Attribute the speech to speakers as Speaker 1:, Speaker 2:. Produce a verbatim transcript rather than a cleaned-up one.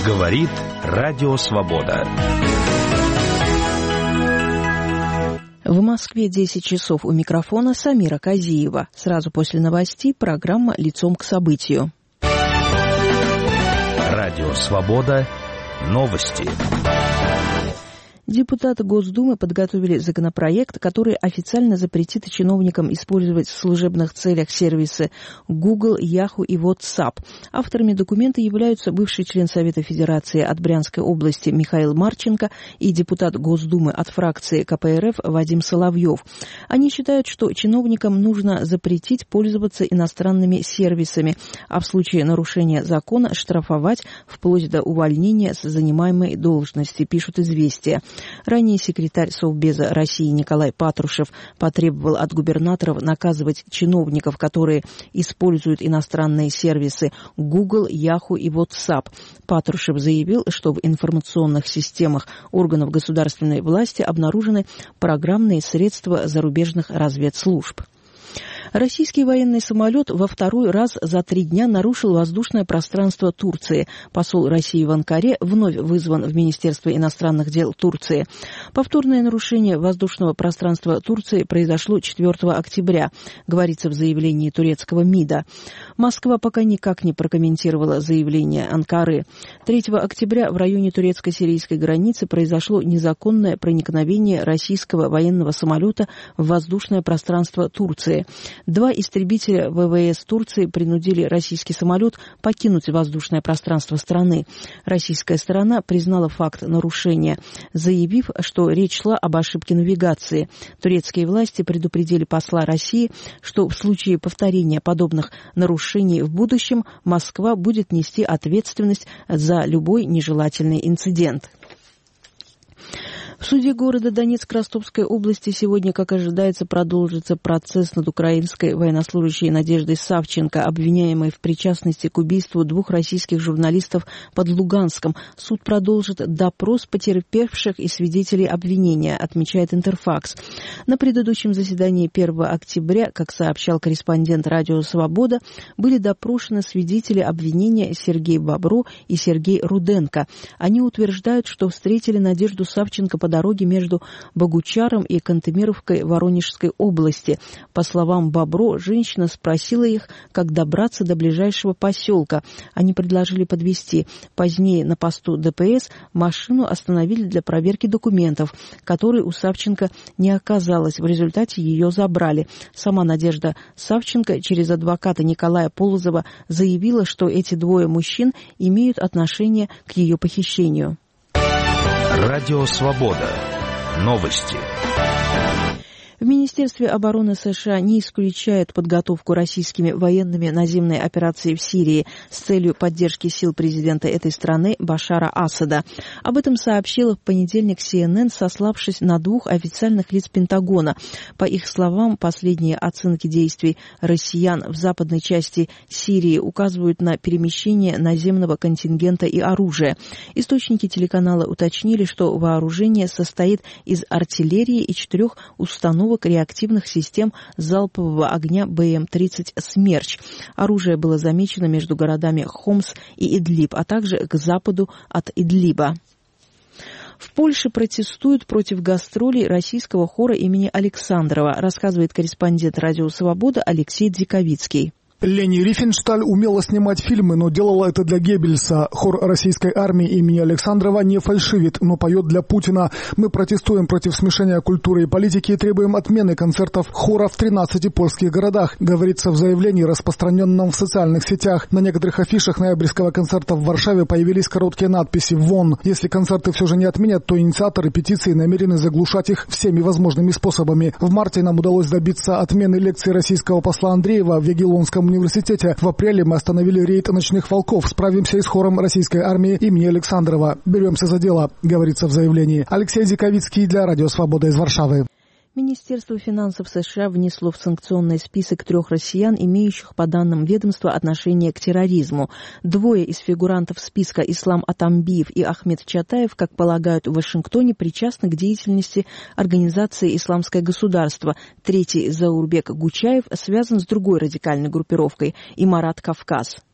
Speaker 1: Говорит Радио Свобода.
Speaker 2: В Москве десять часов, у микрофона Самира Казиева. Сразу после новостей программа «Лицом к событию».
Speaker 1: Радио Свобода. Новости.
Speaker 2: Депутаты Госдумы подготовили законопроект, который официально запретит чиновникам использовать в служебных целях сервисы Google, Yahoo и WhatsApp. Авторами документа являются бывший член Совета Федерации от Брянской области Михаил Марченко и депутат Госдумы от фракции ка пэ эр эф Вадим Соловьев. Они считают, что чиновникам нужно запретить пользоваться иностранными сервисами, а в случае нарушения закона штрафовать вплоть до увольнения с занимаемой должности, пишут «Известия». Ранее секретарь Совбеза России Николай Патрушев потребовал от губернаторов наказывать чиновников, которые используют иностранные сервисы Google, Yahoo и WhatsApp. Патрушев заявил, что в информационных системах органов государственной власти обнаружены программные средства зарубежных разведслужб. Российский военный самолет во второй раз за три дня нарушил воздушное пространство Турции. Посол России в Анкаре вновь вызван в Министерство иностранных дел Турции. Повторное нарушение воздушного пространства Турции произошло четвёртого октября, говорится в заявлении турецкого МИДа. Москва пока никак не прокомментировала заявление Анкары. третьего октября в районе турецко-сирийской границы произошло незаконное проникновение российского военного самолета в воздушное пространство Турции. Два истребителя вэ вэ эс Турции принудили российский самолет покинуть воздушное пространство страны. Российская сторона признала факт нарушения, заявив, что речь шла об ошибке навигации. Турецкие власти предупредили посла России, что в случае повторения подобных нарушений в будущем Москва будет нести ответственность за любой нежелательный инцидент. В суде города Донецк Ростовской области сегодня, как ожидается, продолжится процесс над украинской военнослужащей Надеждой Савченко, обвиняемой в причастности к убийству двух российских журналистов под Луганском. Суд продолжит допрос потерпевших и свидетелей обвинения, отмечает Интерфакс. На предыдущем заседании первого октября, как сообщал корреспондент Радио Свобода, были допрошены свидетели обвинения Сергей Бобро и Сергей Руденко. Они утверждают, что встретили Надежду Савченко по дороге между Богучаром и Кантемировкой Воронежской области. По словам Бобро, женщина спросила их, как добраться до ближайшего поселка. Они предложили подвезти. Позднее на посту дэ пэ эс машину остановили для проверки документов, которой у Савченко не оказалось. В результате ее забрали. Сама Надежда Савченко через адвоката Николая Полозова заявила, что эти двое мужчин имеют отношение к ее похищению.
Speaker 1: Радио Свобода. Новости.
Speaker 2: В Министерстве обороны США не исключают подготовку российскими военными наземной операции в Сирии с целью поддержки сил президента этой страны Башара Асада. Об этом сообщила в понедельник си эн эн, сославшись на двух официальных лиц Пентагона. По их словам, последние оценки действий россиян в западной части Сирии указывают на перемещение наземного контингента и оружия. Источники телеканала уточнили, что вооружение состоит из артиллерии и четырех установок реактивных систем залпового огня бэ эм тридцать «Смерч». Оружие было замечено между городами Хомс и Идлиб, а также к западу от Идлиба. В Польше протестуют против гастролей российского хора имени Александрова, рассказывает корреспондент Радио Свобода Алексей Дзиковицкий.
Speaker 3: Лени Рифеншталь умела снимать фильмы, но делала это для Геббельса. Хор российской армии имени Александрова не фальшивит, но поет для Путина. Мы протестуем против смешения культуры и политики и требуем отмены концертов хора в тринадцати польских городах, говорится в заявлении, распространенном в социальных сетях. На некоторых афишах ноябрьского концерта в Варшаве появились короткие надписи «Вон». Если концерты все же не отменят, то инициаторы петиции намерены заглушать их всеми возможными способами. В марте нам удалось добиться отмены лекции российского посла Андреева в Ягеллонском университете. В апреле мы остановили рейд «Ночных волков». Справимся и с хором российской армии имени Александрова. Беремся за дело, говорится в заявлении. Алексей Дзиковицкий для Радио Свобода из Варшавы.
Speaker 2: Министерство финансов США внесло в санкционный список трех россиян, имеющих, по данным ведомства, отношение к терроризму. Двое из фигурантов списка, Ислам Атамбиев и Ахмед Чатаев, как полагают в Вашингтоне, причастны к деятельности организации «Исламское государство». Третий, Заурбек Гучаев, связан с другой радикальной группировкой – Имарат Кавказ.